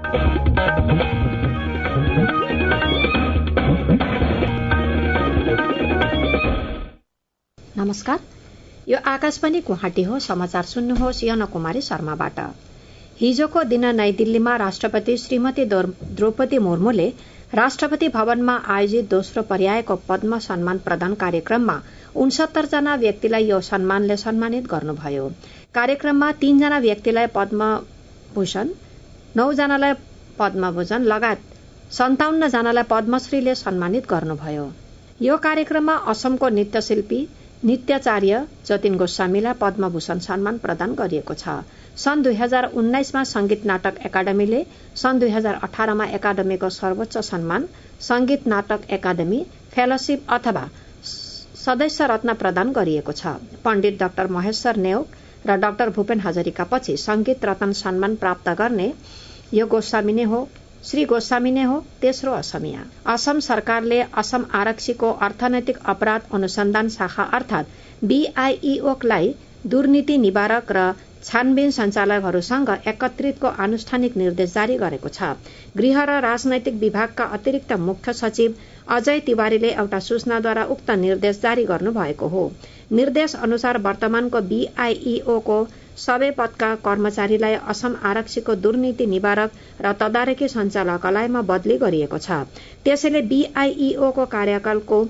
नमस्कार, यो आकाशवाणी गुवाहाटी हो। समाचार सुन्नुहोस् यन कुमारी शर्माबाट। हिजोको दिन नयाँ दिल्लीमा राष्ट्रपति श्रीमती द्रौपदी मुर्मुले राष्ट्रपति भवनमा आयोजित दोस्रो पर्यायको पद्म सम्मान प्रदान कार्यक्रममा 69 जना व्यक्तिलाई यो सम्मानले सम्मानित गर्नुभयो। कार्यक्रममा 3 जना व्यक्तिलाई पद्मभूषण, 9 जनालाई पद्मभूषण लगायत 57 जनालाई पद्मश्रीले सम्मानित गर्नुभयो। यो कार्यक्रममा असमको नृत्यशिल्पी नित्याचार्य जतिन गोस्वामीलाई पद्मभूषण सम्मान प्रदान गरिएको छ। सन् 2019 मा संगीत नाटक एकाडेमीले सन् 2018 मा एकाडेमीको सर्वोच्च सम्मान संगीत नाटक एकाडेमी फेलोशिप अथवा सदस्य रत्न प्रदान गरिएको छ। पण्डित डाक्टर महेश्वर नेौग र डाक्टर भूपेन हजारिका पछि संगीत रत्न सम्मान प्राप्त गर्ने यो श्री गोस्वामी नै हो तेस्रो असमिया। असम सरकारले असम आरक्षीको अर्थनैतिक अपराध अनुसन्धान शाखा अर्थात BIEO-लाई दुर्नीति निवारक र छानबिन सञ्चालकहरूसँग एकत्रितको आनुষ্ঠাनिक निर्देश जारी गरेको छ। गृह र राजनैतिक विभागका अतिरिक्त मुख्य सचिव अजय तिवारीले एउटा सूचनाद्वारा उक्त निर्देश जारी गर्नुभएको हो। निर्देश अनुसार वर्तमानको BIEO-को सबै पदका कर्मचारीलाई असम आरक्षीको दुर्नीति निवारक र तदारकी सञ्चालकालयमा बदली गरिएको छ। त्यसैले BIEO-को कार्यकालको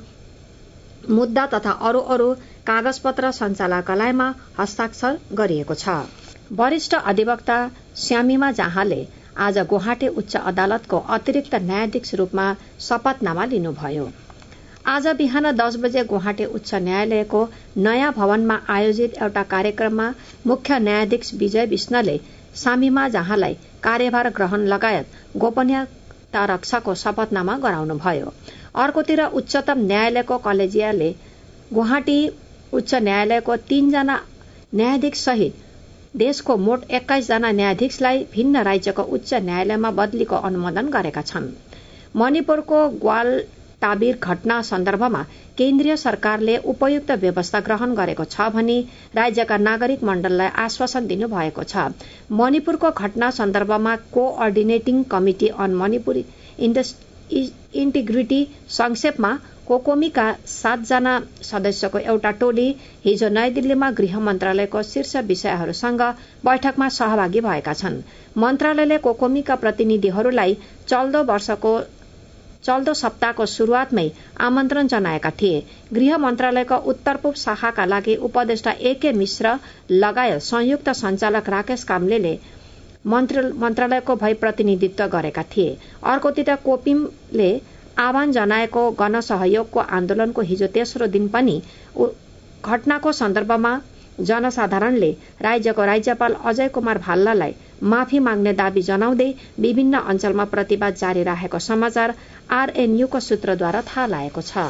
मुद्दा तथा अरू कागजपत्र सञ्चालकालयमा हस्ताक्षर गरिएको छ। वरिष्ठ अधिवक्ता श्यामिमा जहाँले आज गुवाहाटी उच्च अदालतको अतिरिक्त न्यायाधीश रूपमा शपथनामा लिनुभयो। आज बिहान 10 बजे गुवाहाटी उच्च न्यायालयको नयाँ भवनमा आयोजित एउटा कार्यक्रममा मुख्य न्यायाधीश विजय विष्णले शामिमा जहाँलाई कार्यभार ग्रहण लगायत गोपनीयता रक्षाको शपथनामा गराउनुभयो। अर्कोतिर उच्चतम न्यायालयको कलेजियाले गुवाहाटी उच्च न्यायालयको 3 जना न्यायाधीश सहित देशको मोट 21 जना न्यायाधीशलाई भिन्न राज्यको उच्च न्यायालयमा बदलीको अनुमोदन गरेका छन्। मणिपुरको ग्वालटाबिर घटना सन्दर्भमा केन्द्रीय सरकारले उपयुक्त व्यवस्था ग्रहण गरेको छ भनी राज्यका नागरिक मण्डललाई आश्वासन दिनुभएको छ। मणिपुरको घटना सन्दर्भमा coordinating committee on Manipur integrity संक्षेपमा कोकोमीका 7 जना सदस्यको एउटा टोली हिजो नयाँ दिल्लीमा गृह मन्त्रालयको शीर्ष विषयहरूसँग बैठकमा सहभागी भएका छन्। मन्त्रालयले कोकोमीका प्रतिनिधिहरूलाई चल्दो सप्ताहको शुरूआतमै आमन्त्रण जनाएका थिए। गृह मन्त्रालयको उत्तर पूर्व शाखाका लागि उपदेष्टा AK मिश्र लगायत संयुक्त सञ्चालक राकेश काम्लेले मन्त्रालयको भई प्रतिनिधित्व गरेका थिए। अर्कोतिर कोपिमले आह्वान जनाएको गणसहयोगको आन्दोलनको हिजो तेस्रो दिन पनि घटनाको सन्दर्भमा जनसाधारणले राज्यको राज्यपाल अजय कुमार भाल्लालाई माफी माग्ने दावी जनाउँदै विभिन्न अञ्चलमा प्रतिवाद जारी राखेको समाचार RNU-को सूत्रद्वारा थाहा लागेको छ।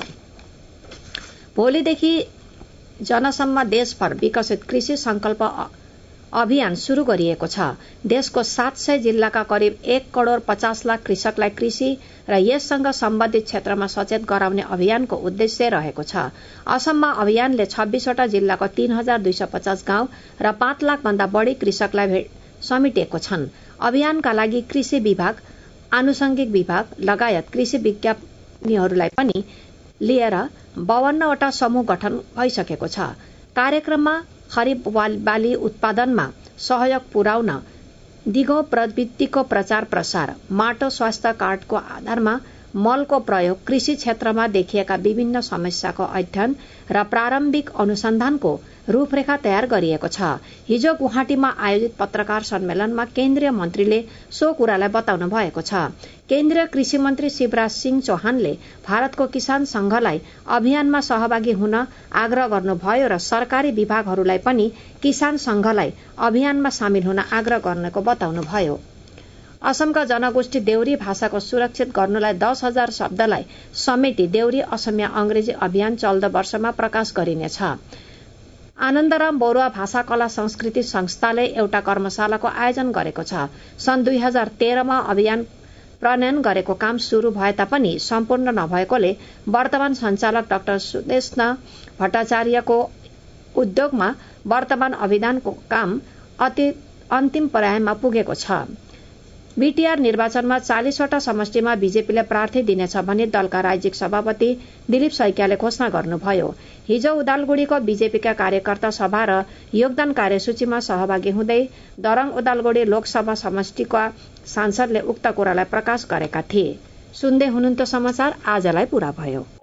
भोलिदेखि जनसम्म देशभर विकसित कृषि संकल्प अभियान शुरू गरिएको छ। देशको 700 जिल्लाका करिब 1,50 लाख कृषकलाई कृषि र यससँग सम्बन्धित क्षेत्रमा सचेत गराउने अभियानको उद्देश्य रहेको छ। असममा अभियानले 26 वटा जिल्लाको 3,250 गाउँ र 5 लाख भन्दा बढी कृषकलाई समेटेको छन्। अभियानका लागि कृषि विभाग, आनुषंगिक विभाग लगायत कृषि विज्ञानीहरूलाई पनि लिएर 52 वटा समूह गठन भइसकेको छ। कार्यक्रममा खरीफ बाली उत्पादनमा सहयोग पुर्याउन दिगो प्रवृत्तिको प्रचार प्रसार, माटो स्वास्थ्य कार्डको आधारमा मलको प्रयोग, कृषि क्षेत्रमा देखिएका विभिन्न समस्याको अध्ययन र प्रारम्भिक अनुसन्धानको रूपरेखा तयार गरिएको छ। हिजो गुवाहाटीमा आयोजित पत्रकार सम्मेलनमा केन्द्रीय मन्त्रीले सो कुरालाई बताउनु भएको छ। केन्द्रीय कृषि मन्त्री शिवराज सिंह चौहानले भारतको किसान संघलाई अभियानमा सहभागी हुन आग्रह गर्नुभयो र सरकारी विभागहरूलाई पनि किसान संघलाई अभियानमा सामेल हुन आग्रह गर्नको बताउनुभयो। असमका जनगोष्ठी देउरी भाषाको सुरक्षित गर्नुलाई 10,000 शब्दलाई समेटी देउरी असमिया अंग्रेजी अभियान चल्दो वर्षमा प्रकाश गरिनेछ। आनन्दराम बरुवा भाषा कला संस्कृति संस्थाले एउटा कर्मशालाको आयोजन गरेको छ। सन् 2013 मा अभियान प्रणयन गरेको काम शुरू भए तापनि सम्पूर्ण नभएकोले वर्तमान सञ्चालक डाक्टर सुदेष्ण भट्टाचार्यको उद्योगमा वर्तमान अभियानको काम अन्तिम पर्यायमा पुगेको छ। बीटीआर निर्वाचनमा 40 वटा समष्टिमा बीजेपीले प्रार्थी दिनेछ भनी दलका राज्यिक सभापति दिलीप शैक्याले घोषणा गर्नुभयो। हिजो उदालगुड़ीको बीजेपीका कार्यकर्ता सभा र योगदान कार्यसूचीमा सहभागी हुँदै दरङ उदालगुड़ी लोकसभा समष्टिका सांसदले उक्त कुरालाई प्रकाश गरेका थिए। सुन्दै हुनुहुन्छ समाचार आजलाई पूरा भयो।